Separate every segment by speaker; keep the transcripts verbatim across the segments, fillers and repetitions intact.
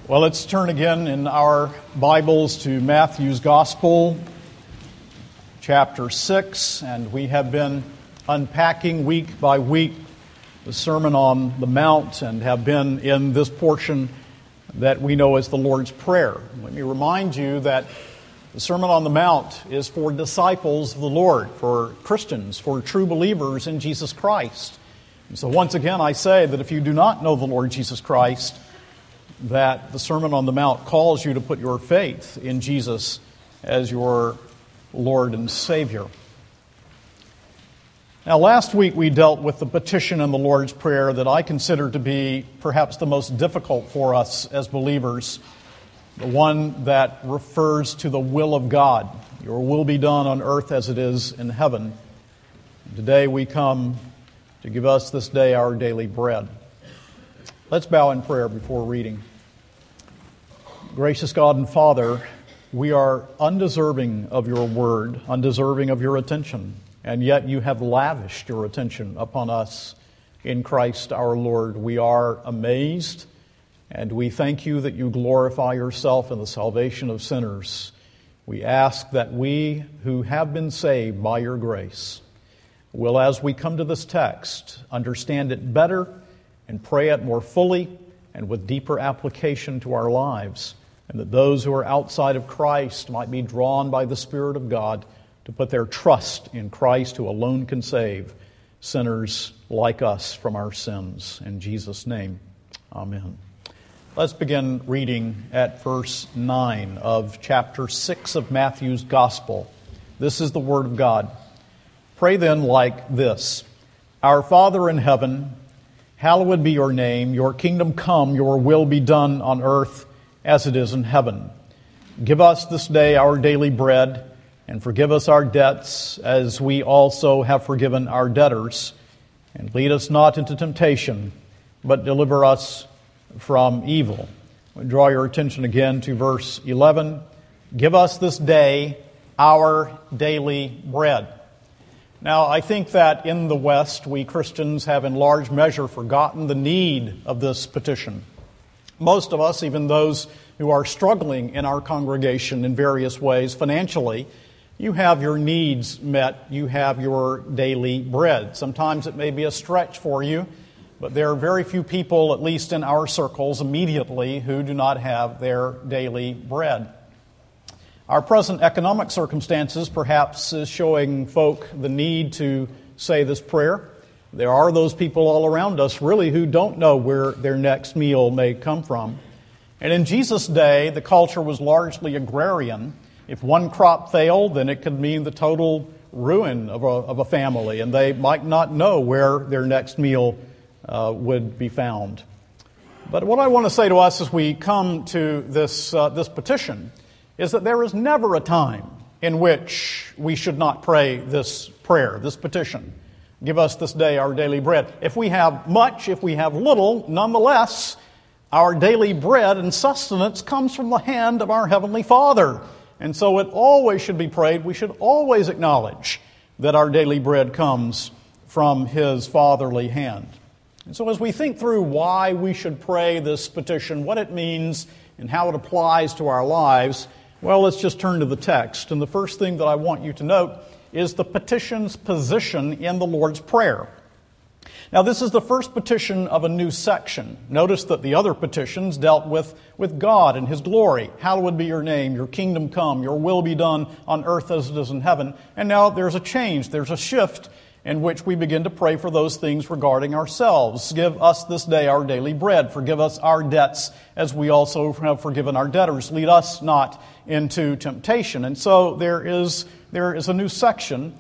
Speaker 1: Well, let's turn again in our Bibles to Matthew's Gospel, chapter six, and we have been unpacking week by week the Sermon on the Mount and have been in this portion that we know as the Lord's Prayer. Let me remind you that the Sermon on the Mount is for disciples of the Lord, for Christians, for true believers in Jesus Christ. And so once again I say that if you do not know the Lord Jesus Christ, that the Sermon on the Mount calls you to put your faith in Jesus as your Lord and Savior. Now, last week we dealt with the petition in the Lord's Prayer that I consider to be perhaps the most difficult for us as believers, the one that refers to the will of God. Your will be done on earth as it is in heaven. And today we come to give us this day our daily bread. Let's bow in prayer before reading. Gracious God and Father, we are undeserving of your word, undeserving of your attention, and yet you have lavished your attention upon us in Christ our Lord. We are amazed, and we thank you that you glorify yourself in the salvation of sinners. We ask that we who have been saved by your grace will, as we come to this text, understand it better and pray it more fully and with deeper application to our lives, and that those who are outside of Christ might be drawn by the Spirit of God to put their trust in Christ, who alone can save sinners like us from our sins. In Jesus' name, amen. Let's begin reading at verse nine of chapter six of Matthew's Gospel. This is the Word of God. Pray then like this: Our Father in heaven, hallowed be your name. Your kingdom come, your will be done on earth as it is in heaven. Give us this day our daily bread, and forgive us our debts as we also have forgiven our debtors. And lead us not into temptation, but deliver us from evil. I draw your attention again to verse eleven. Give us this day our daily bread. Now, I think that in the West, we Christians have in large measure forgotten the need of this petition. Most of us, even those who are struggling in our congregation in various ways financially, you have your needs met, you have your daily bread. Sometimes it may be a stretch for you, but there are very few people, at least in our circles immediately, who do not have their daily bread. Our present economic circumstances perhaps is showing folk the need to say this prayer. There are those people all around us really who don't know where their next meal may come from. And in Jesus' day, the culture was largely agrarian. If one crop failed, then it could mean the total ruin of a, of a family, and they might not know where their next meal uh, would be found. But what I want to say to us as we come to this uh, this petition is that there is never a time in which we should not pray this prayer, this petition. Give us this day our daily bread. If we have much, if we have little, nonetheless, our daily bread and sustenance comes from the hand of our Heavenly Father. And so it always should be prayed. We should always acknowledge that our daily bread comes from His fatherly hand. And so as we think through why we should pray this petition, what it means and how it applies to our lives, well, let's just turn to the text. And the first thing that I want you to note is the petition's position in the Lord's Prayer. Now, this is the first petition of a new section. Notice that the other petitions dealt with, with God and His glory. Hallowed be your name, your kingdom come, your will be done on earth as it is in heaven. And now there's a change, there's a shift in which we begin to pray for those things regarding ourselves. Give us this day our daily bread. Forgive us our debts as we also have forgiven our debtors. Lead us not into temptation. And so there is, there is a new section,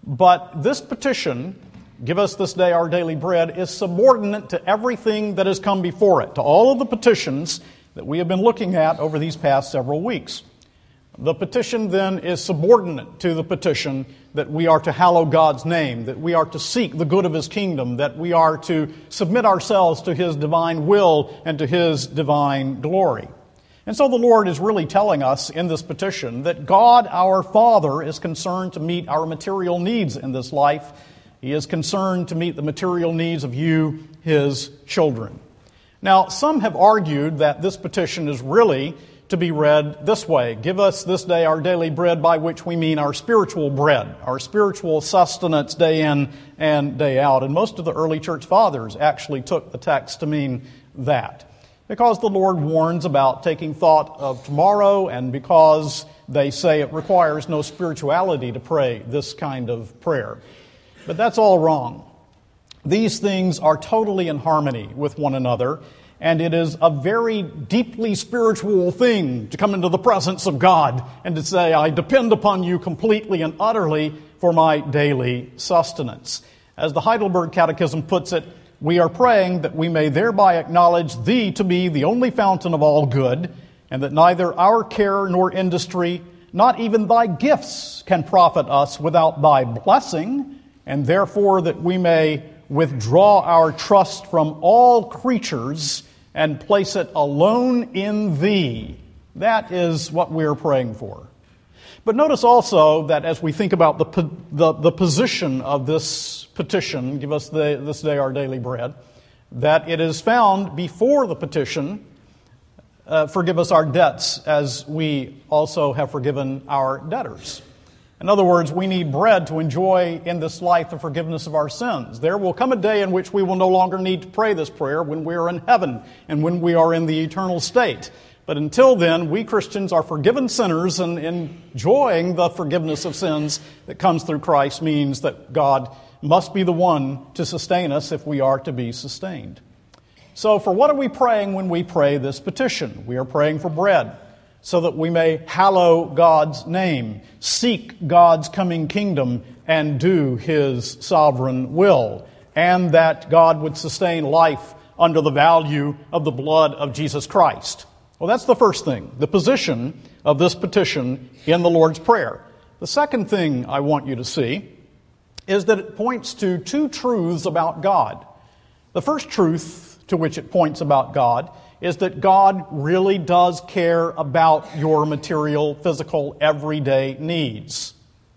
Speaker 1: but this petition, give us this day our daily bread, is subordinate to everything that has come before it, to all of the petitions that we have been looking at over these past several weeks. The petition then is subordinate to the petition that we are to hallow God's name, that we are to seek the good of His kingdom, that we are to submit ourselves to His divine will and to His divine glory. And so the Lord is really telling us in this petition that God, our Father, is concerned to meet our material needs in this life. He is concerned to meet the material needs of you, His children. Now, some have argued that this petition is really to be read this way: give us this day our daily bread, by which we mean our spiritual bread, our spiritual sustenance day in and day out. And most of the early church fathers actually took the text to mean that, because the Lord warns about taking thought of tomorrow, and because they say it requires no spirituality to pray this kind of prayer. But that's all wrong. These things are totally in harmony with one another, and it is a very deeply spiritual thing to come into the presence of God and to say, I depend upon you completely and utterly for my daily sustenance. As the Heidelberg Catechism puts it, we are praying that we may thereby acknowledge Thee to be the only fountain of all good, and that neither our care nor industry, not even Thy gifts, can profit us without Thy blessing, and therefore that we may withdraw our trust from all creatures and place it alone in Thee. That is what we are praying for. But notice also that as we think about the the, the position of this petition, give us the, this day our daily bread, that it is found before the petition, uh, forgive us our debts as we also have forgiven our debtors. In other words, we need bread to enjoy in this life the forgiveness of our sins. There will come a day in which we will no longer need to pray this prayer, when we are in heaven and when we are in the eternal state. But until then, we Christians are forgiven sinners, and enjoying the forgiveness of sins that comes through Christ means that God must be the one to sustain us if we are to be sustained. So for what are we praying when we pray this petition? We are praying for bread, so that we may hallow God's name, seek God's coming kingdom, and do His sovereign will, and that God would sustain life under the value of the blood of Jesus Christ. Well, that's the first thing, the position of this petition in the Lord's Prayer. The second thing I want you to see is that it points to two truths about God. The first truth to which it points about God is that God really does care about your material, physical, everyday needs.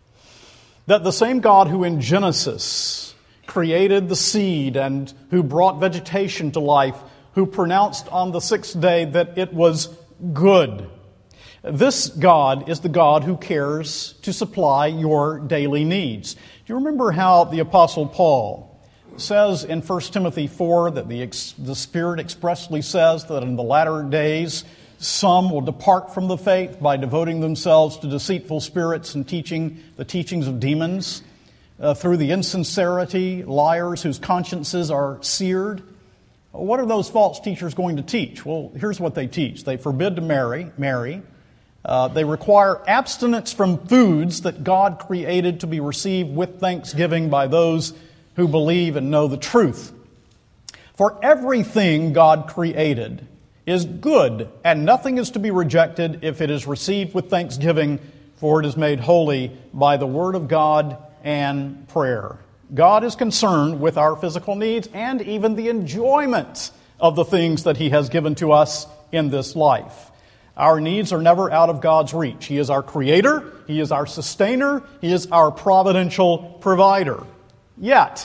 Speaker 1: That the same God who in Genesis created the seed and who brought vegetation to life, who pronounced on the sixth day that it was good, this God is the God who cares to supply your daily needs. Do you remember how the Apostle Paul says in First Timothy four that the, the Spirit expressly says that in the latter days some will depart from the faith by devoting themselves to deceitful spirits and teaching the teachings of demons, uh, through the insincerity, liars whose consciences are seared? What are those false teachers going to teach? Well, here's what they teach. They forbid to marry, marry. Uh, they require abstinence from foods that God created to be received with thanksgiving by those who believe and know the truth. For everything God created is good, and nothing is to be rejected if it is received with thanksgiving, for it is made holy by the word of God and prayer. God is concerned with our physical needs and even the enjoyment of the things that He has given to us in this life. Our needs are never out of God's reach. He is our creator, He is our sustainer, He is our providential provider. Yet,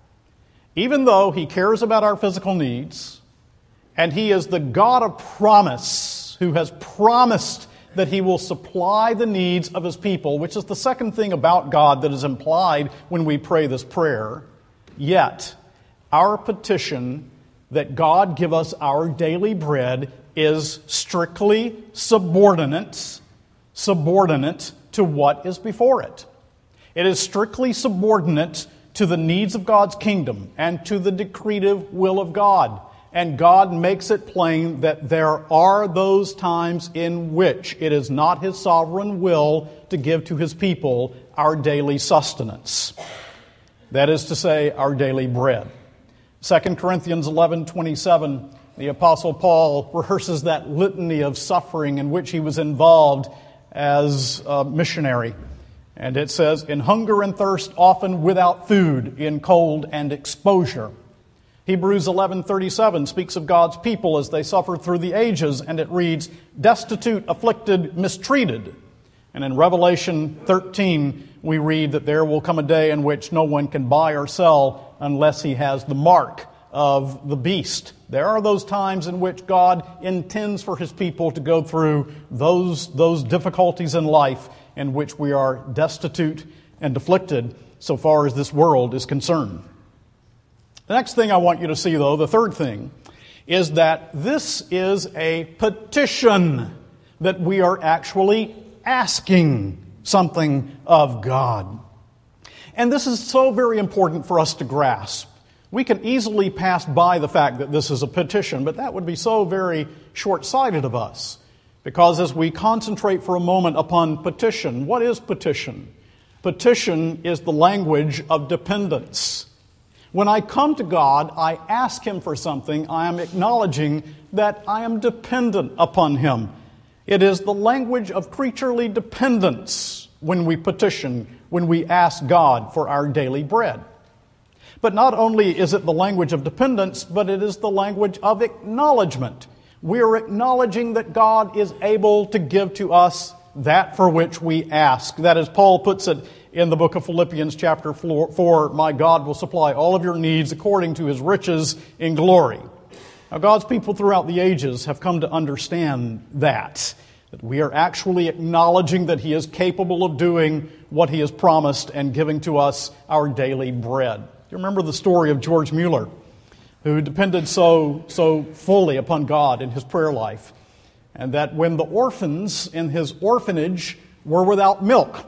Speaker 1: even though He cares about our physical needs, and He is the God of promise, who has promised that He will supply the needs of His people, which is the second thing about God that is implied when we pray this prayer, yet our petition that God give us our daily bread is strictly subordinate, subordinate to what is before it. It is strictly subordinate to the needs of God's kingdom and to the decretive will of God. And God makes it plain that there are those times in which it is not His sovereign will to give to His people our daily sustenance. That is to say, our daily bread. Second Corinthians eleven twenty-seven, the Apostle Paul rehearses that litany of suffering in which he was involved as a missionary. And it says, in hunger and thirst, often without food, in cold and exposure. Hebrews eleven thirty-seven speaks of God's people as they suffer through the ages, and it reads, destitute, afflicted, mistreated. And in Revelation thirteen, we read that there will come a day in which no one can buy or sell unless he has the mark of the beast. There are those times in which God intends for His people to go through those, those difficulties in life in which we are destitute and afflicted so far as this world is concerned. The next thing I want you to see, though, the third thing, is that this is a petition, that we are actually asking something of God. And this is so very important for us to grasp. We can easily pass by the fact that this is a petition, but that would be so very short-sighted of us. Because as we concentrate for a moment upon petition, what is petition? Petition is the language of dependence. When I come to God, I ask Him for something, I am acknowledging that I am dependent upon Him. It is the language of creaturely dependence when we petition, when we ask God for our daily bread. But not only is it the language of dependence, but it is the language of acknowledgement. We are acknowledging that God is able to give to us that for which we ask. That, as Paul puts it in the book of Philippians chapter four, my God will supply all of your needs according to His riches in glory. Now, God's people throughout the ages have come to understand that, that we are actually acknowledging that He is capable of doing what He has promised and giving to us our daily bread. You remember the story of George Mueller, who depended so, so fully upon God in his prayer life, and that when the orphans in his orphanage were without milk,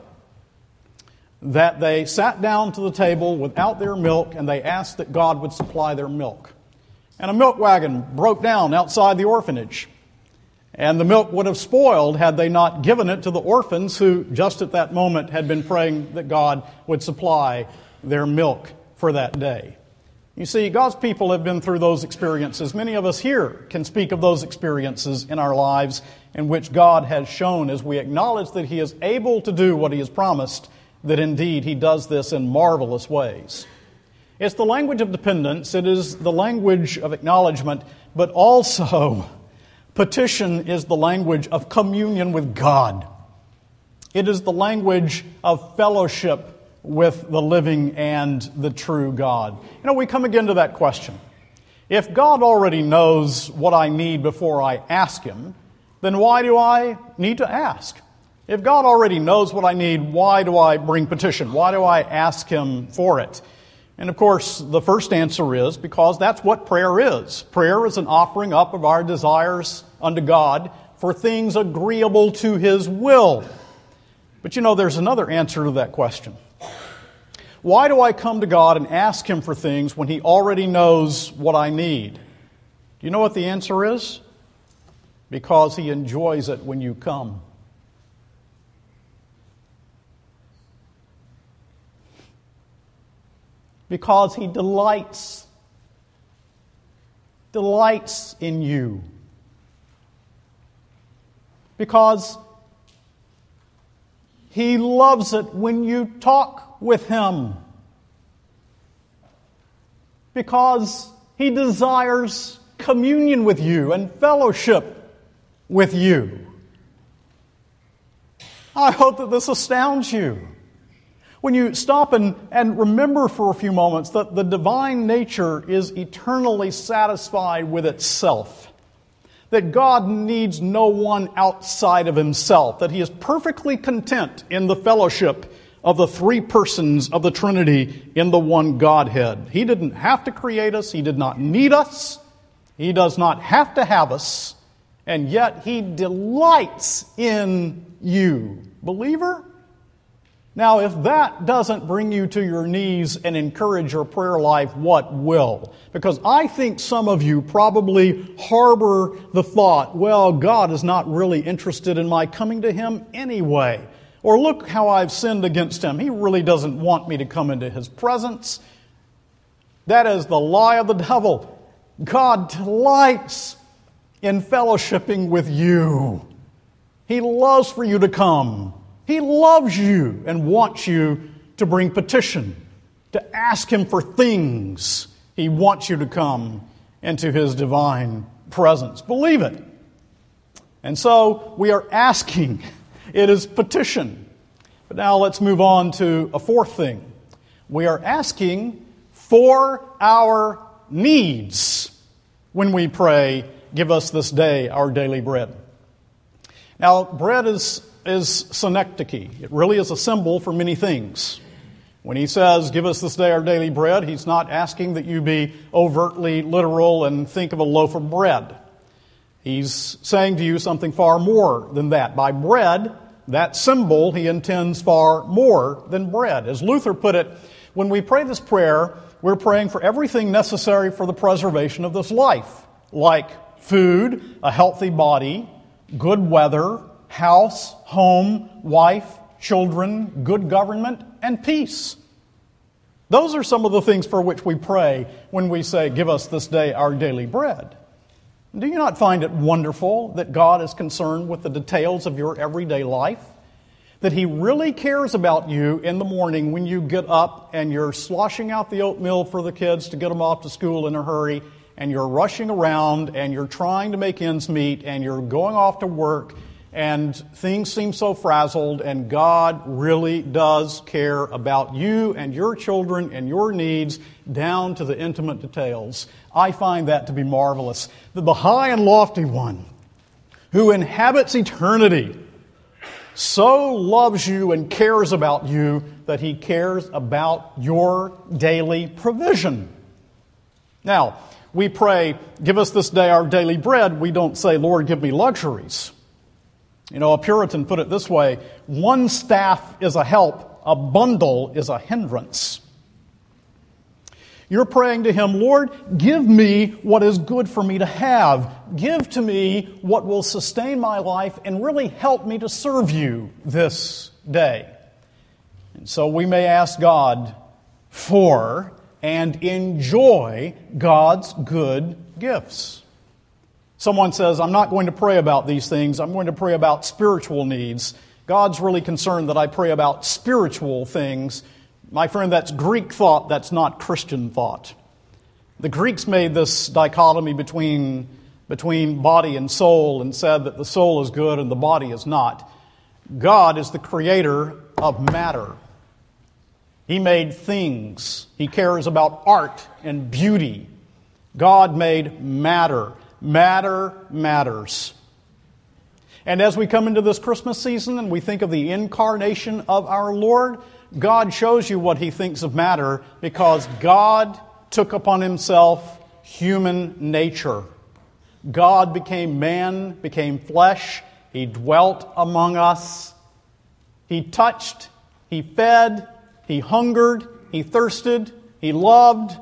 Speaker 1: that they sat down to the table without their milk and they asked that God would supply their milk. And a milk wagon broke down outside the orphanage. And the milk would have spoiled had they not given it to the orphans who just at that moment had been praying that God would supply their milk for that day. You see, God's people have been through those experiences. Many of us here can speak of those experiences in our lives in which God has shown, as we acknowledge that He is able to do what He has promised, that indeed He does this in marvelous ways. It's the language of dependence, it is the language of acknowledgement, but also petition is the language of communion with God. It is the language of fellowship with the living and the true God. You know, we come again to that question. If God already knows what I need before I ask Him, then why do I need to ask? If God already knows what I need, why do I bring petition? Why do I ask Him for it? And of course, the first answer is because that's what prayer is. Prayer is an offering up of our desires unto God for things agreeable to His will. But you know, there's another answer to that question. Why do I come to God and ask Him for things when He already knows what I need? Do you know what the answer is? Because He enjoys it when you come. Because He delights, delights in you. Because He loves it when you talk with Him. Because He desires communion with you and fellowship with you. I hope that this astounds you. When you stop and, and remember for a few moments that the divine nature is eternally satisfied with itself, that God needs no one outside of Himself, that He is perfectly content in the fellowship of the three persons of the Trinity in the one Godhead. He didn't have to create us. He did not need us. He does not have to have us. And yet He delights in you. Believer? Now, if that doesn't bring you to your knees and encourage your prayer life, what will? Because I think some of you probably harbor the thought, well, God is not really interested in my coming to Him anyway. Or look how I've sinned against Him. He really doesn't want me to come into His presence. That is the lie of the devil. God delights in fellowshipping with you. He loves for you to come. He loves you and wants you to bring petition, to ask Him for things. He wants you to come into His divine presence. Believe it. And so we are asking. It is petition. But now let's move on to a fourth thing. We are asking for our needs when we pray, give us this day our daily bread. Now, bread is, is synecdoche. It really is a symbol for many things. When he says, give us this day our daily bread, he's not asking that you be overtly literal and think of a loaf of bread. He's saying to you something far more than that. By bread, that symbol, he intends far more than bread. As Luther put it, when we pray this prayer, we're praying for everything necessary for the preservation of this life, like food, a healthy body, good weather, house, home, wife, children, good government, and peace. Those are some of the things for which we pray when we say, give us this day our daily bread. Do you not find it wonderful that God is concerned with the details of your everyday life? That He really cares about you in the morning when you get up and you're sloshing out the oatmeal for the kids to get them off to school in a hurry, and you're rushing around and you're trying to make ends meet and you're going off to work and things seem so frazzled, and God really does care about you and your children and your needs down to the intimate details. I find that to be marvelous. That the high and lofty one who inhabits eternity so loves you and cares about you that He cares about your daily provision. Now, we pray, give us this day our daily bread. We don't say, Lord, give me luxuries. You know, a Puritan put it this way, one staff is a help, a bundle is a hindrance. You're praying to Him, Lord, give me what is good for me to have. Give to me what will sustain my life and really help me to serve You this day. And so we may ask God for and enjoy God's good gifts. Someone says, I'm not going to pray about these things. I'm going to pray about spiritual needs. God's really concerned that I pray about spiritual things. My friend, that's Greek thought, that's not Christian thought. The Greeks made this dichotomy between, between body and soul and said that the soul is good and the body is not. God is the creator of matter. He made things. He cares about art and beauty. God made matter. Matter matters. And as we come into this Christmas season and we think of the incarnation of our Lord, God shows you what He thinks of matter because God took upon Himself human nature. God became man, became flesh. He dwelt among us. He touched, He fed, He hungered, He thirsted, He loved.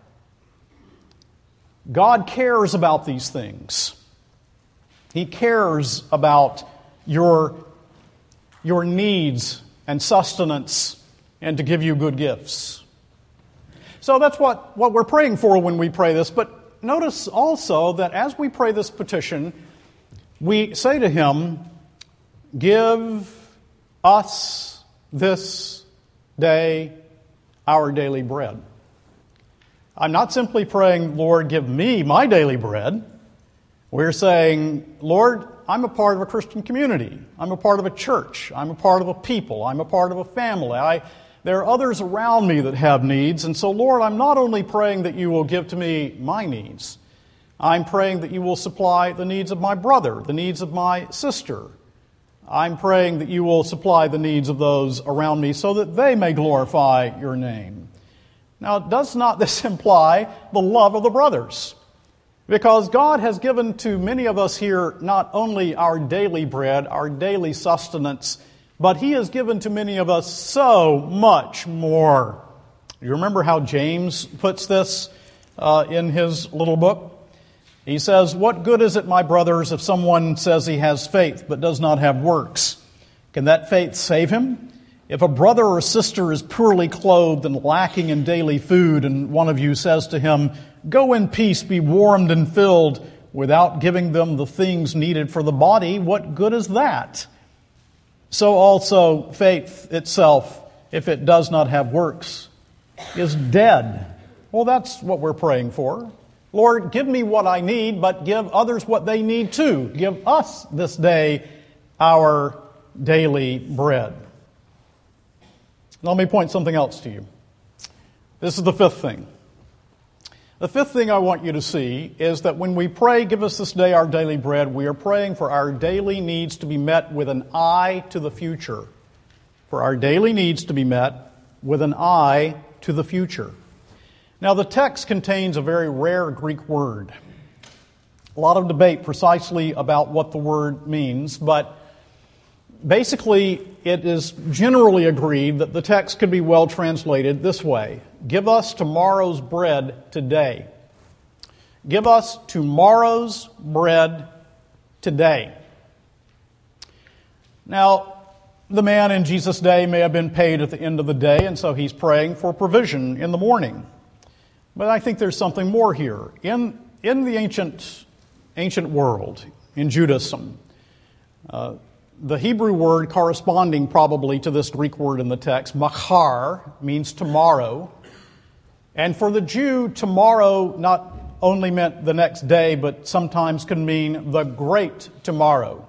Speaker 1: God cares about these things. He cares about your, your needs and sustenance and to give you good gifts. So that's what, what we're praying for when we pray this. But notice also that as we pray this petition, we say to Him, give us this day our daily bread. I'm not simply praying, Lord, give me my daily bread. We're saying, Lord, I'm a part of a Christian community. I'm a part of a church. I'm a part of a people. I'm a part of a family. I, there are others around me that have needs. And so, Lord, I'm not only praying that You will give to me my needs. I'm praying that You will supply the needs of my brother, the needs of my sister. I'm praying that You will supply the needs of those around me so that they may glorify Your name. Now, does not this imply the love of the brothers? Because God has given to many of us here not only our daily bread, our daily sustenance, but He has given to many of us so much more. You remember how James puts this uh, in his little book? He says, what good is it, my brothers, if someone says he has faith but does not have works? Can that faith save him? If a brother or sister is poorly clothed and lacking in daily food, and one of you says to him, go in peace, be warmed and filled, without giving them the things needed for the body, what good is that? So also faith itself, if it does not have works, is dead. Well, that's what we're praying for. Lord, give me what I need, but give others what they need too. Give us this day our daily bread. Let me point something else to you. This is the fifth thing. The fifth thing I want you to see is that when we pray, give us this day our daily bread, we are praying for our daily needs to be met with an eye to the future. For our daily needs to be met with an eye to the future. Now, the text contains a very rare Greek word. A lot of debate precisely about what the word means, but basically it is generally agreed that the text could be well translated this way: give us tomorrow's bread today. Give us tomorrow's bread today. Now, the man in Jesus' day may have been paid at the end of the day, and so he's praying for provision in the morning. But I think there's something more here. In, in the ancient, ancient world, in Judaism, uh, the Hebrew word corresponding probably to this Greek word in the text, machar, means tomorrow. And for the Jew, tomorrow not only meant the next day, but sometimes can mean the great tomorrow.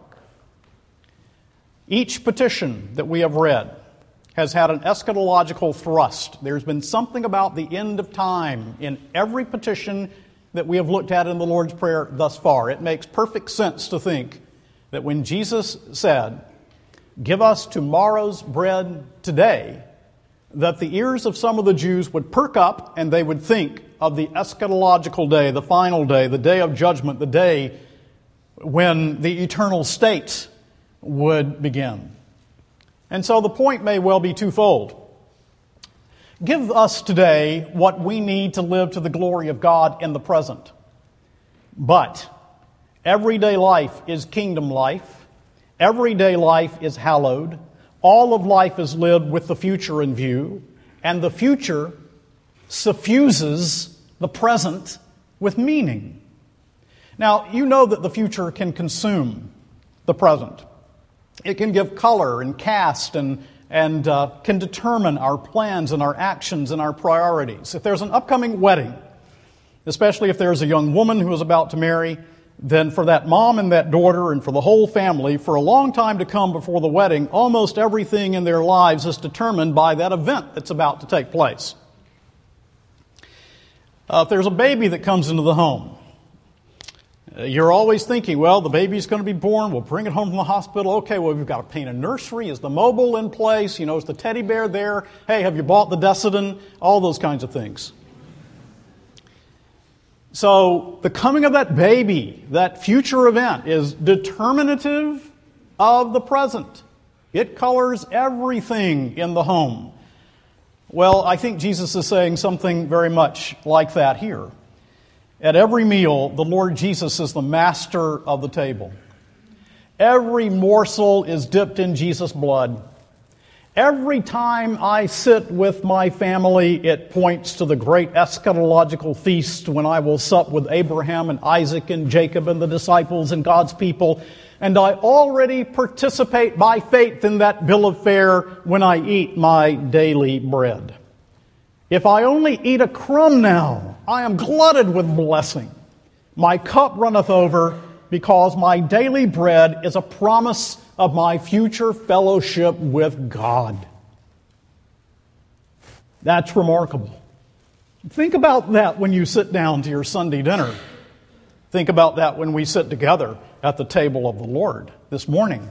Speaker 1: Each petition that we have read has had an eschatological thrust. There's been something about the end of time in every petition that we have looked at in the Lord's Prayer thus far. It makes perfect sense to think that when Jesus said, give us tomorrow's bread today, that the ears of some of the Jews would perk up and they would think of the eschatological day, the final day, the day of judgment, the day when the eternal state would begin. And so the point may well be twofold. Give us today what we need to live to the glory of God in the present. But everyday life is kingdom life. Everyday life is hallowed. All of life is lived with the future in view. And the future suffuses the present with meaning. Now, you know that the future can consume the present. It can give color and cast and, and uh, can determine our plans and our actions and our priorities. If there's an upcoming wedding, especially if there's a young woman who is about to marry, then for that mom and that daughter and for the whole family, for a long time to come before the wedding, almost everything in their lives is determined by that event that's about to take place. Uh, if there's a baby that comes into the home, you're always thinking, well, the baby's going to be born. We'll bring it home from the hospital. Okay, well, we've got to paint a nursery. Is the mobile in place? You know, is the teddy bear there? Hey, have you bought the Desitin? All those kinds of things. So the coming of that baby, that future event, is determinative of the present. It colors everything in the home. Well, I think Jesus is saying something very much like that here. At every meal, the Lord Jesus is the master of the table. Every morsel is dipped in Jesus' blood. Every time I sit with my family, it points to the great eschatological feast when I will sup with Abraham and Isaac and Jacob and the disciples and God's people. And I already participate by faith in that bill of fare when I eat my daily bread. If I only eat a crumb now, I am glutted with blessing. My cup runneth over because my daily bread is a promise of my future fellowship with God. That's remarkable. Think about that when you sit down to your Sunday dinner. Think about that when we sit together at the table of the Lord this morning.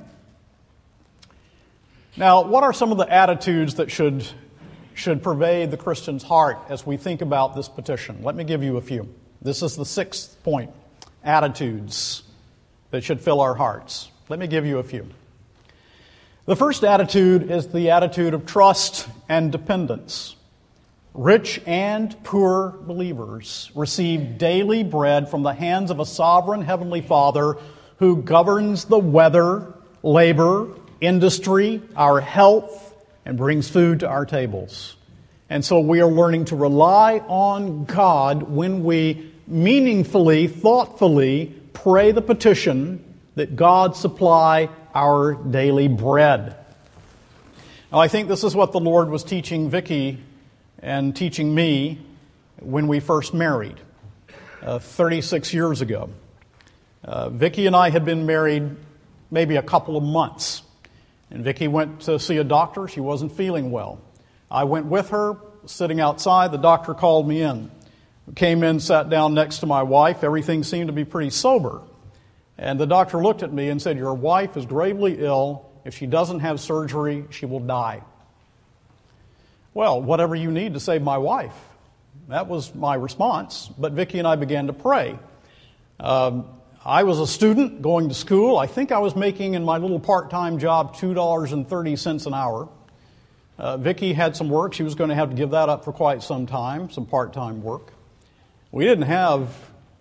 Speaker 1: Now, what are some of the attitudes that should should pervade the Christian's heart as we think about this petition? Let me give you a few. This is the sixth point, attitudes that should fill our hearts. Let me give you a few. The first attitude is the attitude of trust and dependence. Rich and poor believers receive daily bread from the hands of a sovereign heavenly Father who governs the weather, labor, industry, our health, and brings food to our tables. And so we are learning to rely on God when we meaningfully, thoughtfully pray the petition that God supply our daily bread. Now, I think this is what the Lord was teaching Vicki and teaching me when we first married uh, thirty-six years ago. Uh, Vicki and I had been married maybe a couple of months. And Vicki went to see a doctor. She wasn't feeling well. I went with her, sitting outside. The doctor called me in. Came in, sat down next to my wife. Everything seemed to be pretty sober. And the doctor looked at me and said, "Your wife is gravely ill. If she doesn't have surgery, she will die." Well, whatever you need to save my wife. That was my response. But Vicki and I began to pray. Um, I was a student going to school. I think I was making in my little part-time job two dollars and thirty cents an hour. Uh, Vicki had some work. She was going to have to give that up for quite some time, some part-time work. We didn't have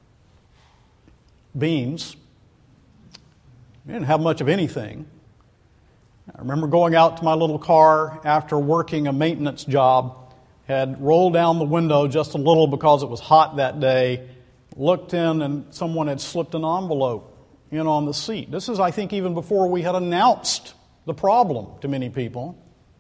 Speaker 1: beans. We didn't have much of anything. I remember going out to my little car after working a maintenance job, had rolled down the window just a little because it was hot that day, looked in, and someone had slipped an envelope in on the seat. This is, I think, even before we had announced the problem to many people.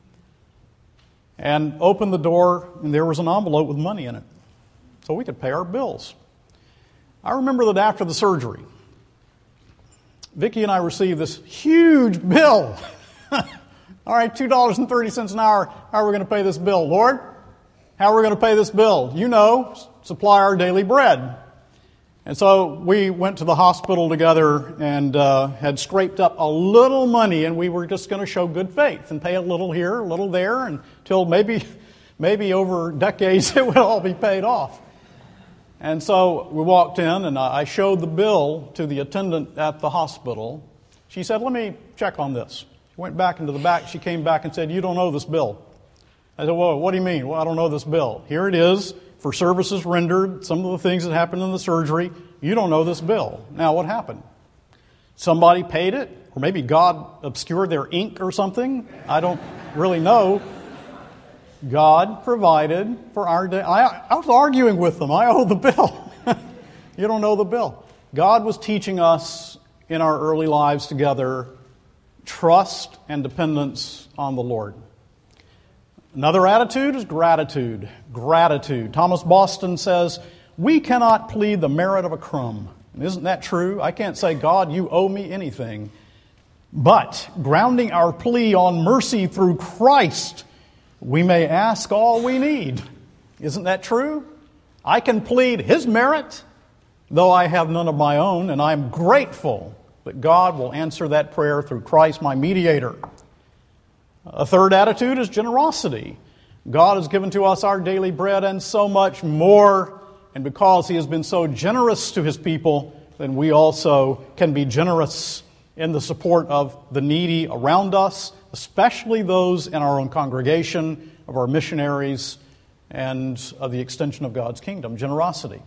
Speaker 1: And opened the door, and there was an envelope with money in it, so we could pay our bills. I remember that after the surgery, Vicki and I received this huge bill. All right, two dollars and thirty cents an hour. How are we going to pay this bill? Lord, how are we going to pay this bill? You know, supply our daily bread. And so we went to the hospital together and uh, had scraped up a little money, and we were just going to show good faith and pay a little here, a little there, until maybe, maybe over decades it would all be paid off. And so we walked in, and I showed the bill to the attendant at the hospital. She said, "Let me check on this." She went back into the back. She came back and said, "You don't owe this bill." I said, "Well, what do you mean?" "Well, I don't owe this bill. Here it is for services rendered, some of the things that happened in the surgery. You don't owe this bill." Now, what happened? Somebody paid it? Or maybe God obscured their ink or something? I don't really know. God provided for our day. I, I was arguing with them. I owe the bill. You don't owe the bill. God was teaching us in our early lives together trust and dependence on the Lord. Another attitude is gratitude. Gratitude. Thomas Boston says, "We cannot plead the merit of a crumb." And isn't that true? I can't say, "God, you owe me anything." But grounding our plea on mercy through Christ, we may ask all we need. Isn't that true? I can plead His merit, though I have none of my own, and I'm grateful that God will answer that prayer through Christ, my mediator. A third attitude is generosity. God has given to us our daily bread and so much more, and because He has been so generous to His people, then we also can be generous in the support of the needy around us, especially those in our own congregation, of our missionaries, and of the extension of God's kingdom. Generosity.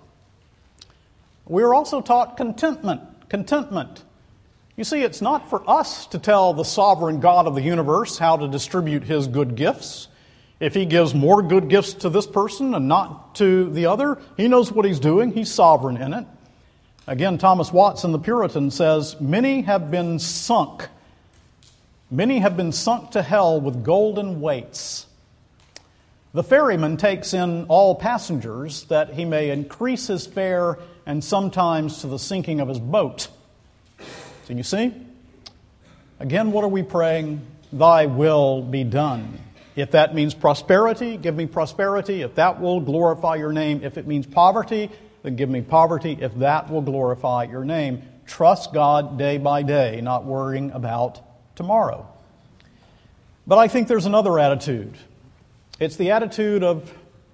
Speaker 1: We are also taught contentment. Contentment. You see, it's not for us to tell the sovereign God of the universe how to distribute His good gifts. If He gives more good gifts to this person and not to the other, He knows what He's doing. He's sovereign in it. Again, Thomas Watson, the Puritan, says, "Many have been sunk. Many have been sunk to hell with golden weights. The ferryman takes in all passengers that he may increase his fare and sometimes to the sinking of his boat." So you see, again, what are we praying? Thy will be done. If that means prosperity, give me prosperity. If that will glorify your name. If it means poverty, then give me poverty. If that will glorify your name. Trust God day by day, not worrying about tomorrow. But I think there's another attitude. It's the attitude of,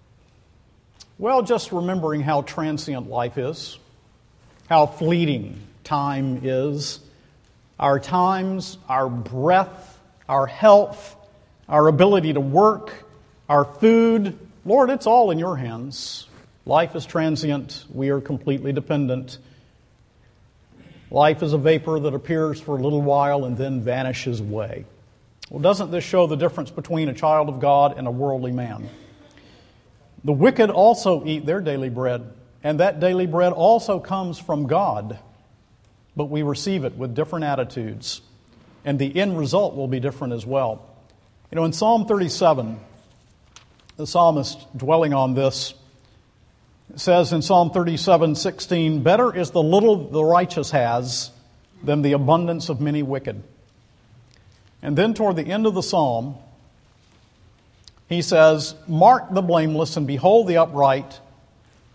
Speaker 1: well, just remembering how transient life is, how fleeting time is. Our times, our breath, our health, our ability to work, our food. Lord, it's all in your hands. Life is transient. We are completely dependent. Life is a vapor that appears for a little while and then vanishes away. Well, doesn't this show the difference between a child of God and a worldly man? The wicked also eat their daily bread, and that daily bread also comes from God. But we receive it with different attitudes, and the end result will be different as well. You know, in Psalm thirty-seven, the psalmist, dwelling on this, says in Psalm thirty-seven sixteen, "Better is the little the righteous has than the abundance of many wicked." And then toward the end of the psalm, he says, "Mark the blameless and behold the upright,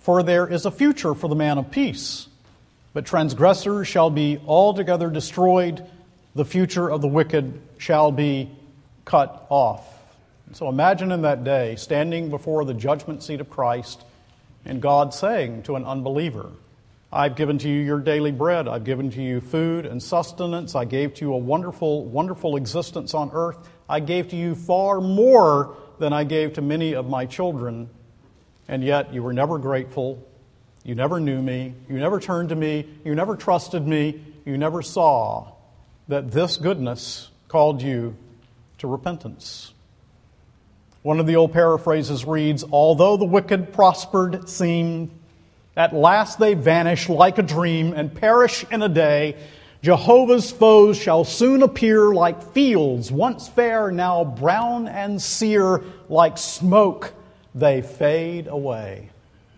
Speaker 1: For there is a future for the man of peace. But transgressors shall be altogether destroyed. The future of the wicked shall be cut off. So imagine in that day, standing before the judgment seat of Christ, and God saying to an unbeliever, I've given to you your daily bread. I've given to you food and sustenance. I gave to you a wonderful, wonderful existence on earth. I gave to you far more than I gave to many of my children. And yet you were never grateful. You never knew me. You never turned to me. You never trusted me. You never saw that this goodness called you to repentance. One of the old paraphrases reads, although the wicked prospered seem, at last they vanish like a dream and perish in a day. Jehovah's foes shall soon appear like fields, once fair, now brown and sere, like smoke they fade away.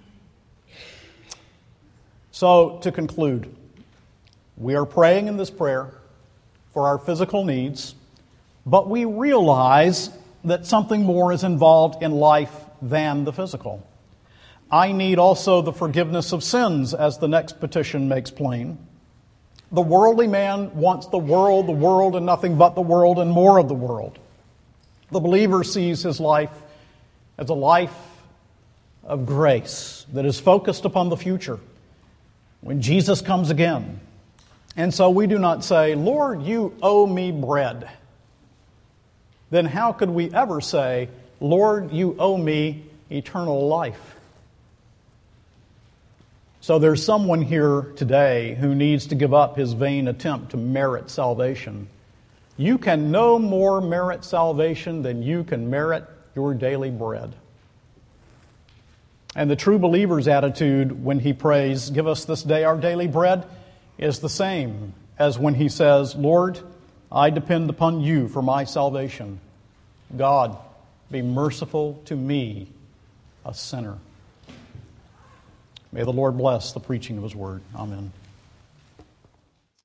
Speaker 1: So, to conclude, we are praying in this prayer for our physical needs, but we realize that something more is involved in life than the physical. I need also the forgiveness of sins, as the next petition makes plain. The worldly man wants the world, the world, and nothing but the world, and more of the world. The believer sees his life as a life of grace that is focused upon the future, when Jesus comes again. And so we do not say, Lord, you owe me bread. Then how could we ever say, Lord, you owe me eternal life? So there's someone here today who needs to give up his vain attempt to merit salvation. You can no more merit salvation than you can merit your daily bread. And the true believer's attitude when he prays, give us this day our daily bread, is the same as when he says, Lord, I depend upon you for my salvation. God, be merciful to me, a sinner. May the Lord bless the preaching of His word. Amen.